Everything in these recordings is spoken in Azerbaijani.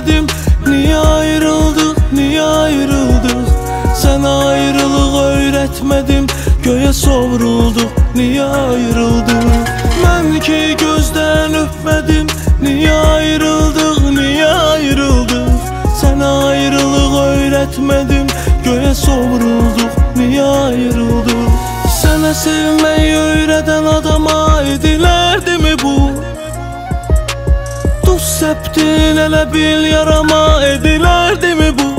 sevmedim. Niye ayrıldık, niye ayrıldık? Sana ayrılık öğretmedim. Göğe savrulduk, niye ayrıldık? Ben ki gözden öpmedim. Niye ayrıldık, niye ayrıldık? Sana ayrılık öğretmedim. Göğe savrulduk, niye ayrıldık? Sana sevmeyi öğreten adama edilerdi mi bu? Tuz septin elə bil yarama edilerdi mi bu?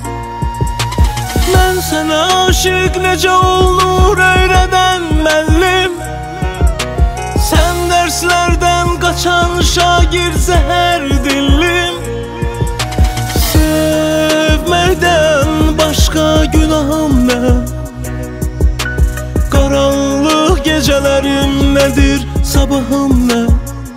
Ben sana aşık necə olur öğreden müəllim. Sen derslerden kaçan şagir zehər dillim. Sevməkdən başka günahım ne? Karanlık gecelerim nedir, sabahım ne?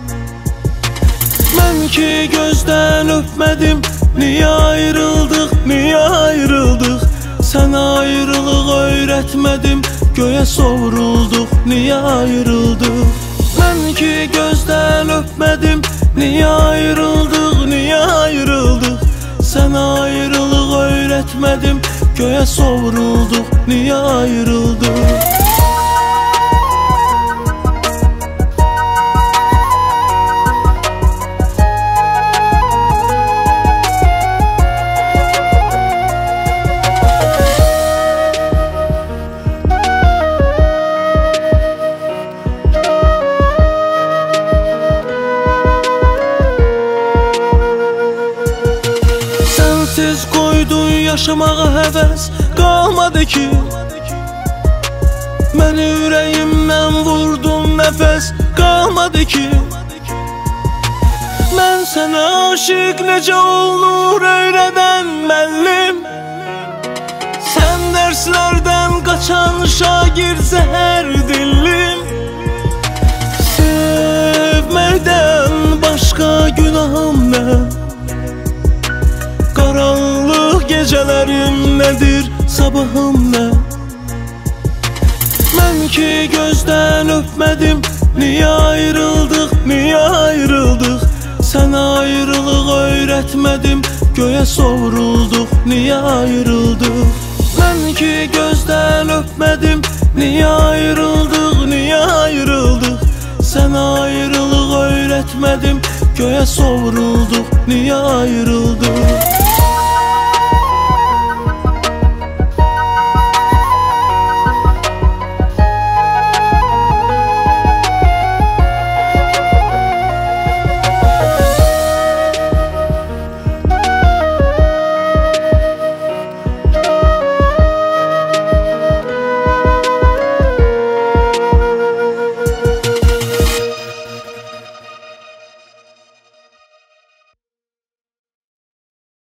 Ben ki gözden öpmedim. Niye ayrıldık, niye ayrıldık? Sana ayrılık öğretmedim. Göğe savrulduk, niye ayrıldık? Ben ki gözden öpmedim. Niye ayrıldık, niye ayrıldık? Sana ayrılık öğretmedim. Göğe savrulduk, niye ayrıldık? Sensiz koydun yaşamağa həvəs qalmadı ki. Məni ürəyimdən vurdun, nəfəs qalmadı ki. Mən sənə aşık necə olur öyrədən müəllim. Sən dərslərdən qaçan şagir zəhər dillim. Sevməkdən başqa günahım nə? Karanlık gecelerim nedir, sabahım ne? Ben ki gözden öpmedim. Niye ayrıldık, niye ayrıldık? Sana ayrılık öğretmedim. Göğe savrulduk, niye ayrıldık? Ben ki gözden öpmedim. Niye ayrıldık, niye ayrıldık? Sana ayrılık öğretmedim. Göğe savrulduk, niye ayrıldık?